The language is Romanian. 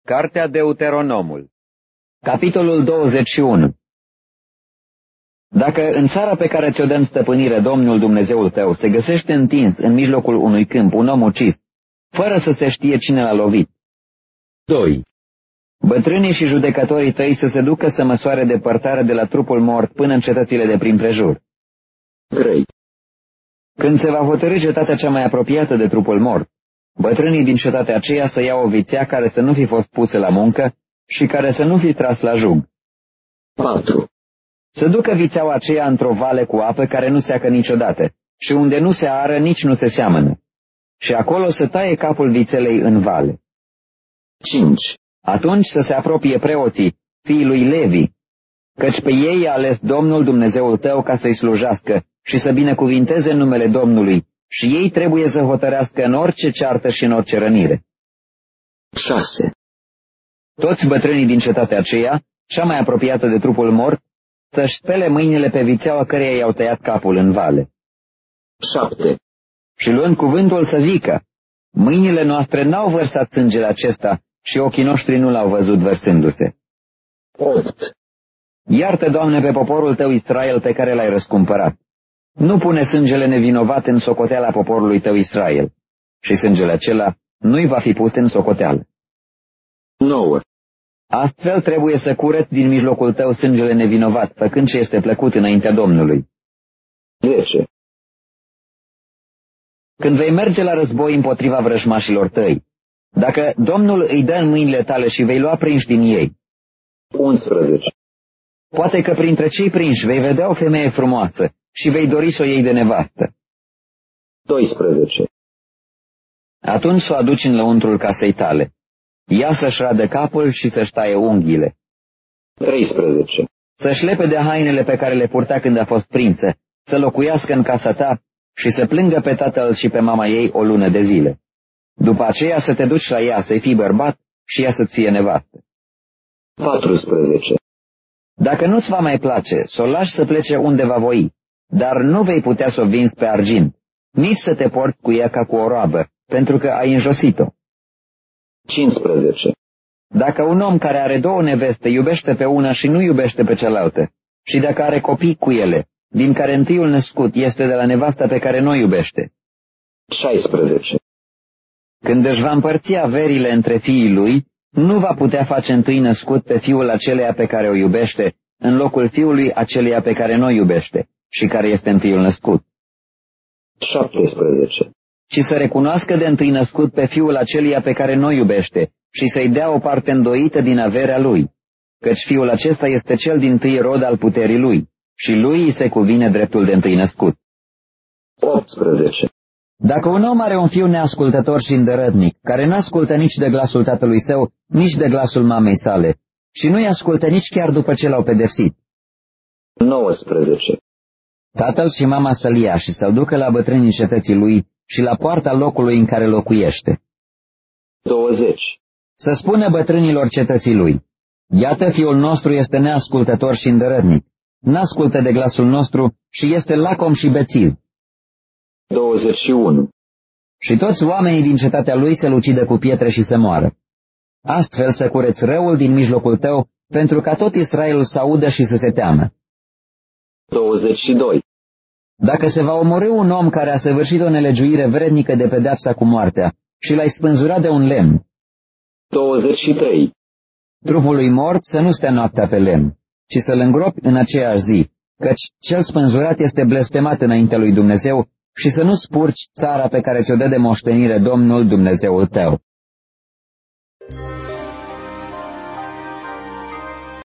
Cartea Deuteronomul, capitolul 21. Dacă în țara pe care ți-o dă în stăpânire Domnul Dumnezeul tău se găsește întins în mijlocul unui câmp un om ucis, fără să se știe cine l-a lovit. 2. Bătrânii și judecătorii tăi să se ducă să măsoare depărtarea de la trupul mort până în cetățile de prin prejur. 3. Când se va hotărî cetatea cea mai apropiată de trupul mort, bătrânii din cetatea aceea să iau o vițea care să nu fi fost pusă la muncă și care să nu fi tras la jug. 4. Să ducă vițeaua aceea într-o vale cu apă care nu seacă niciodată și unde nu se ară, nici nu se seamănă. Și acolo să taie capul vițelei în vale. 5. Atunci să se apropie preoții, fiii lui Levi, căci pe ei a ales Domnul Dumnezeul tău ca să-i slujească și să binecuvinteze numele Domnului, și ei trebuie să hotărească în orice ceartă și în orice rănire. 6. Toți bătrânii din cetatea aceea, cea mai apropiată de trupul mort, să-și spele mâinile pe vițeaua căreia i-au tăiat capul în vale. 7. Și luând cuvântul să zică, mâinile noastre n-au vărsat sângele acesta și ochii noștri nu l-au văzut vărsându-se. 8. Iartă, Doamne, pe poporul tău Israel pe care l-ai răscumpărat. Nu pune sângele nevinovat în socoteala poporului tău Israel, și sângele acela nu-i va fi pus în socoteală. 9. Astfel trebuie să cureți din mijlocul tău sângele nevinovat, făcând ce este plăcut înaintea Domnului. 10. Când vei merge la război împotriva vrăjmașilor tăi, dacă Domnul îi dă în mâinile tale și vei lua prinși din ei. 11. Poate că printre cei prinși vei vedea o femeie frumoasă și vei dori să o iei de nevastă. 12. Atunci să o aduci în lăuntrul casei tale. Ea să-și radă capul și să-și taie unghiile. 13. Să-și lepe de hainele pe care le purta când a fost prință, să locuiască în casa ta și să plângă pe tatăl și pe mama ei o lună de zile. După aceea să te duci la ea, să-i fii bărbat și ea să-ți fie nevastă. 14. Dacă nu-ți va mai place, să o lași să plece unde va voi, dar nu vei putea să o vinzi pe argint, nici să te porți cu ea ca cu o roabă, pentru că ai înjosit-o. 15. Dacă un om care are două neveste iubește pe una și nu iubește pe cealaltă, și dacă are copii cu ele, din care întâiul născut este de la nevasta pe care nu o iubește. 16. Când își va împărți averile între fiii lui, nu va putea face întâi născut pe fiul aceleia pe care o iubește, în locul fiului aceleia pe care nu o iubește și care este întâiul născut. 17. Și să recunoască de întâi născut pe fiul aceleia pe care nu o iubește și să-i dea o parte îndoită din averea lui, căci fiul acesta este cel dintâi rod al puterii lui și lui îi se cuvine dreptul de întâi născut. 18. Dacă un om are un fiu neascultător și îndărătnic, care n-ascultă nici de glasul tatălui său, nici de glasul mamei sale, și nu-i ascultă nici chiar după ce l-au pedepsit. 19. Tatăl și mama să-l ia și să-l ducă la bătrânii cetății lui și la poarta locului în care locuiește. 20. Să spună bătrânilor cetății lui, iată, fiul nostru este neascultător și îndărătnic, n-ascultă de glasul nostru și este lacom și bețiv. 21. Și toți oamenii din cetatea lui să-l ucidă cu pietre și să moară. Astfel să cureți răul din mijlocul tău, pentru ca tot Israelul să audă și să se teamă. 22. Dacă se va omorî un om care a săvârșit o nelegiuire vrednică de pedeapsa cu moartea și l-ai spânzurat de un lemn. 23. Trupul lui mort să nu stea noaptea pe lemn, ci să-l îngropi în aceeași zi, căci cel spânzurat este blestemat înaintea lui Dumnezeu, și să nu spurci țara pe care ți-o dă de moștenire Domnul Dumnezeul tău.